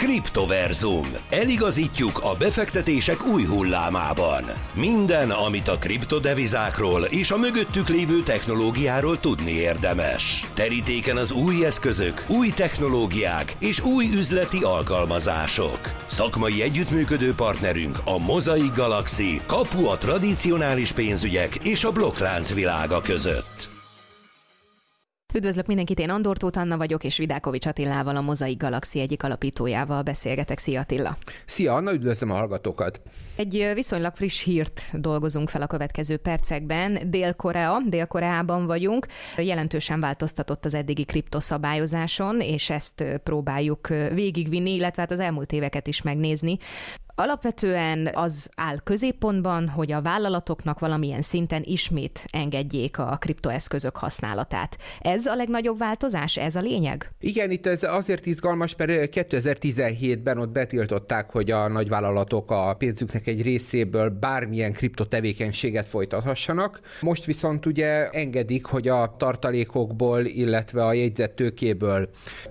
Kriptoverzum. Eligazítjuk a befektetések új hullámában. Minden, amit a kriptodevizákról és a mögöttük lévő technológiáról tudni érdemes. Terítéken az új eszközök, új technológiák és új üzleti alkalmazások. Szakmai együttműködő partnerünk a Mosaic Galaxy, kapu a tradicionális pénzügyek és a blokklánc világa között. Üdvözlök mindenkit, én Andor Tóth Anna vagyok, és Vidákovics Attilával, a Mosaic Galaxy egyik alapítójával beszélgetek. Szia Attila! Szia Anna, üdvözlöm a hallgatókat! Egy viszonylag friss hírt dolgozunk fel a következő percekben. Dél-Koreában vagyunk. Jelentősen változtatott az eddigi kriptoszabályozáson, és ezt próbáljuk végigvinni, illetve hát az elmúlt éveket is megnézni. Alapvetően az áll középpontban, hogy a vállalatoknak valamilyen szinten ismét engedjék a kriptoeszközök használatát. Ez a legnagyobb változás? Ez a lényeg? Igen, itt ez azért izgalmas, mert 2017-ben ott betiltották, hogy a nagyvállalatok a pénzüknek egy részéből bármilyen kriptotevékenységet folytathassanak. Most viszont ugye engedik, hogy a tartalékokból, illetve a jegyzett tőkéből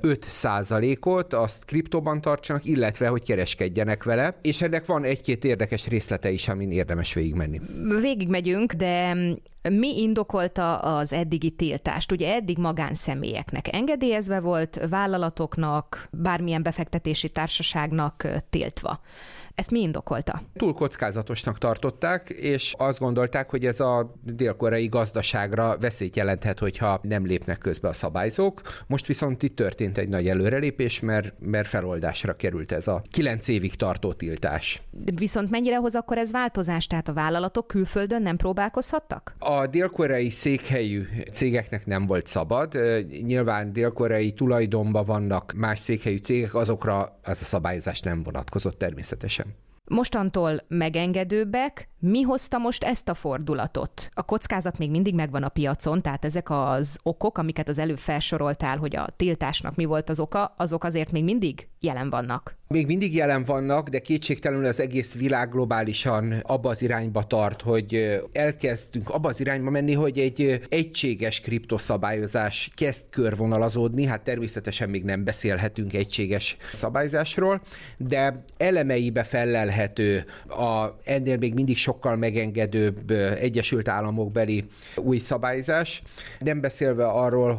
5%-ot azt kriptóban tartsanak, illetve hogy kereskedjenek vele. És ennek van egy-két érdekes részlete is, amin érdemes végigmenni. Végigmegyünk, de mi indokolta az eddigi tiltást? Ugye eddig magánszemélyeknek engedélyezve volt, vállalatoknak, bármilyen befektetési társaságnak tiltva. Ezt mi indokolta? Túl kockázatosnak tartották, és azt gondolták, hogy ez a dél-koreai gazdaságra veszélyt jelenthet, hogyha nem lépnek közbe a szabályzók. Most viszont itt történt egy nagy előrelépés, mert feloldásra került ez a 9 évig tartó tiltás. Viszont mennyire hoz akkor ez változást? Tehát a vállalatok külföldön nem próbálkozhattak? A dél-koreai székhelyű cégeknek nem volt szabad. Nyilván dél-koreai tulajdonban vannak más székhelyű cégek, azokra az a szabályozás nem vonatkozott természetesen. Mostantól megengedőbbek. Mi hozta most ezt a fordulatot? A kockázat még mindig megvan a piacon, tehát ezek az okok, amiket az előbb felsoroltál, hogy a tiltásnak mi volt az oka, azok azért még mindig jelen vannak. Még mindig jelen vannak, de kétségtelenül az egész világ globálisan abba az irányba tart, hogy elkezdtünk abba az irányba menni, hogy egy egységes kriptoszabályozás kezd körvonalazódni, hát természetesen még nem beszélhetünk egységes szabályzásról, de elemeibe fellelhető ennél még mindig sokkal megengedőbb Egyesült Államokbeli új szabályzás. Nem beszélve arról,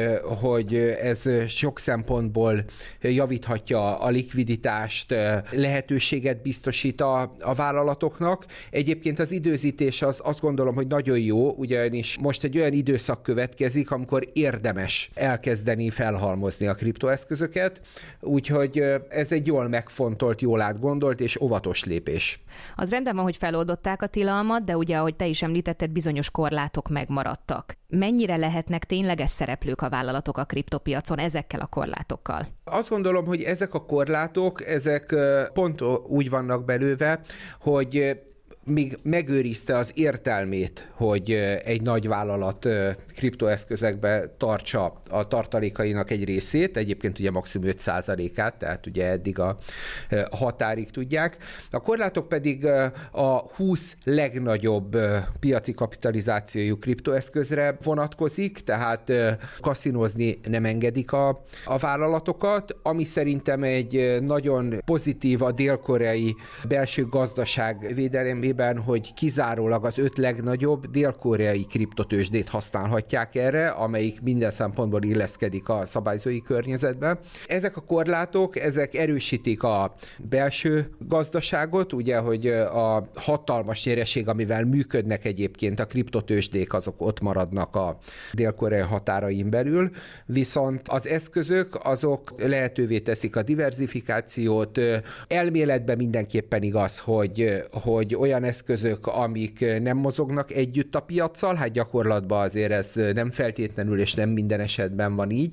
hogy ez sok szempontból javíthatja a likviditást, lehetőséget biztosít a vállalatoknak. Egyébként az időzítés azt gondolom, hogy nagyon jó, ugyanis most egy olyan időszak következik, amikor érdemes elkezdeni felhalmozni a kriptoeszközöket, úgyhogy ez egy jól megfontolt, jól átgondolt és óvatos lépés. Az rendben van, hogy feloldották a tilalmat, de ugye, ahogy te is említetted, bizonyos korlátok megmaradtak. Mennyire lehetnek tényleges szereplők a vállalatok a kriptopiacon ezekkel a korlátokkal? Azt gondolom, hogy ezek a korlátok, ezek pont úgy vannak belőve, hogy még megőrizte az értelmét, hogy egy nagy vállalat kriptoeszközekbe tartsa a tartalékainak egy részét, egyébként ugye maximum 5%-át, tehát ugye eddig a határig tudják. A korlátok pedig a 20 legnagyobb piaci kapitalizációjú kriptoeszközre vonatkozik, tehát kaszinózni nem engedik a vállalatokat, ami szerintem egy nagyon pozitív a dél-koreai belső gazdaság védelemében, hogy kizárólag az 5 legnagyobb dél-koreai kriptotőzsdét használhatják erre, amelyik minden szempontból illeszkedik a szabályzói környezetbe. Ezek a korlátok, ezek erősítik a belső gazdaságot, ugye, hogy a hatalmas nyereség, amivel működnek egyébként a kriptotőzsdék, azok ott maradnak a dél-korea határain belül, viszont az eszközök, azok lehetővé teszik a diverzifikációt. Elméletben mindenképpen igaz, hogy olyan eszközök, amik nem mozognak együtt a piaccal, hát gyakorlatban azért ez nem feltétlenül és nem minden esetben van így,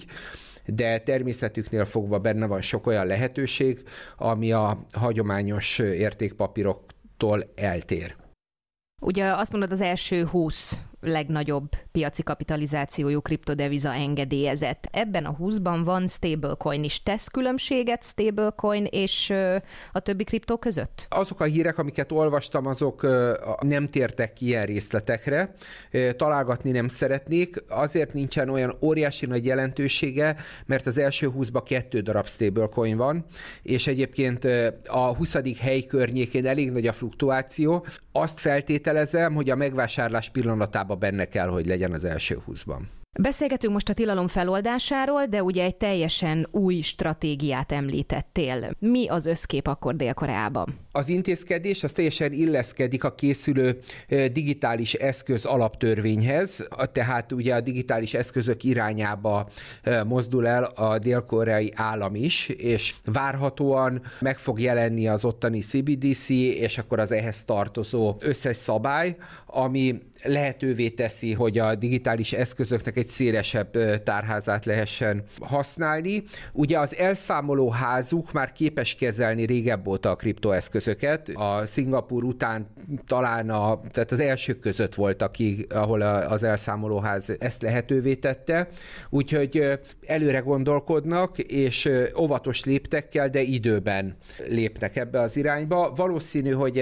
de természetüknél fogva benne van sok olyan lehetőség, ami a hagyományos értékpapíroktól eltér. Ugye azt mondod, az első 20 legnagyobb piaci kapitalizációjú kriptodeviza engedélyezett. Ebben a 20-ban van stablecoin is. Tesz különbséget stablecoin és a többi kriptó között? Azok a hírek, amiket olvastam, azok nem tértek ki ilyen részletekre. Találgatni nem szeretnék. Azért nincsen olyan óriási nagy jelentősége, mert az első 20-ban 2 darab stablecoin van, és egyébként a 20. hely környékén elég nagy a fluktuáció. Azt feltételezem, hogy a megvásárlás pillanatában benne kell, hogy legyen az első 20-ban. Beszélgetünk most a tilalom feloldásáról, de ugye egy teljesen új stratégiát említettél. Mi az összkép akkor Dél-Koreában? Az intézkedés az teljesen illeszkedik a készülő digitális eszköz alaptörvényhez, tehát ugye a digitális eszközök irányába mozdul el a dél-koreai állam is, és várhatóan meg fog jelenni az ottani CBDC, és akkor az ehhez tartozó összes szabály, ami lehetővé teszi, hogy a digitális eszközöknek egy szélesebb tárházát lehessen használni. Ugye az elszámoló házuk már képes kezelni régebb óta a kriptoeszközöket. A Szingapúr után talán tehát az elsők között volt, ahol az elszámolóház ezt lehetővé tette. Úgyhogy előre gondolkodnak, és óvatos léptekkel, de időben lépnek ebbe az irányba. Valószínű, hogy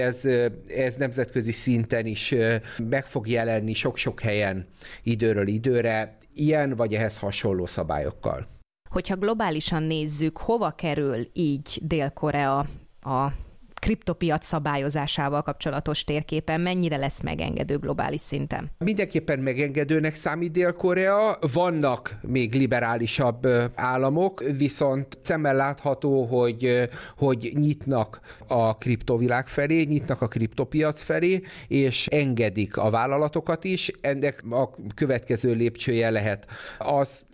ez nemzetközi szinten is meg fog jelenni sok-sok helyen időről időre, ilyen vagy ehhez hasonló szabályokkal. Hogyha globálisan nézzük, hova kerül így Dél-Korea a kriptopiac szabályozásával kapcsolatos térképen, mennyire lesz megengedő globális szinten? Mindenképpen megengedőnek számít Dél-Korea. Vannak még liberálisabb államok, viszont szemmel látható, hogy nyitnak a kriptovilág felé, nyitnak a kriptopiac felé, és engedik a vállalatokat is. Ennek a következő lépcsője lehet az,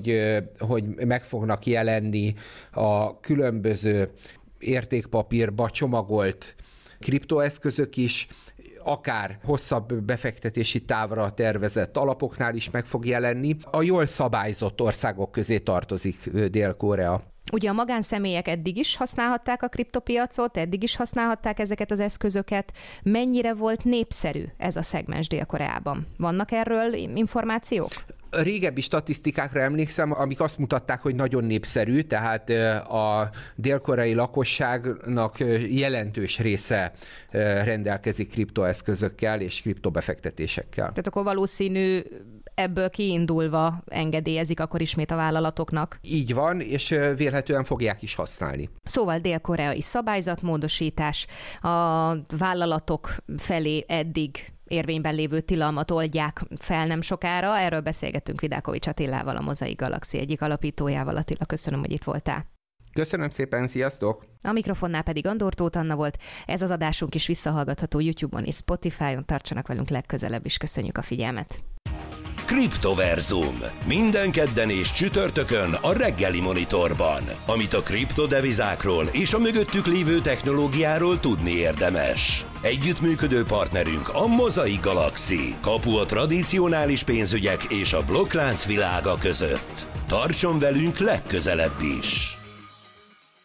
hogy meg fognak jelenni a különböző értékpapírba csomagolt kriptoeszközök is, akár hosszabb befektetési távra tervezett alapoknál is meg fog jelenni. A jól szabályzott országok közé tartozik Dél-Korea. Ugye a magánszemélyek eddig is használhatták a kriptopiacot, eddig is használhatták ezeket az eszközöket. Mennyire volt népszerű ez a szegmens Dél-Koreában? Vannak erről információk? Régebbi statisztikákra emlékszem, amik azt mutatták, hogy nagyon népszerű, tehát a dél-koreai lakosságnak jelentős része rendelkezik kriptoeszközökkel és kriptobefektetésekkel. Tehát akkor valószínű, ebből kiindulva engedélyezik akkor ismét a vállalatoknak. Így van, és vélhetően fogják is használni. Szóval dél-koreai szabályzatmódosítás, a vállalatok felé eddig érvényben lévő tilalmat oldják fel nem sokára. Erről beszélgettünk Vidákovics Attilával, a Mozaik Galaxy egyik alapítójával. Attila, köszönöm, hogy itt voltál. Köszönöm szépen, sziasztok! A mikrofonnál pedig Andor Tóth Anna volt. Ez az adásunk is visszahallgatható YouTube-on és Spotify-on. Tartsanak velünk legközelebb is. Köszönjük a figyelmet! Kriptoverzum. Minden kedden és csütörtökön a reggeli Monitorban. Amit a kriptodevizákról és a mögöttük lévő technológiáról tudni érdemes. Együttműködő partnerünk a Mozaik Galaxy. Kapu a tradicionális pénzügyek és a blokklánc világa között. Tartson velünk legközelebb is!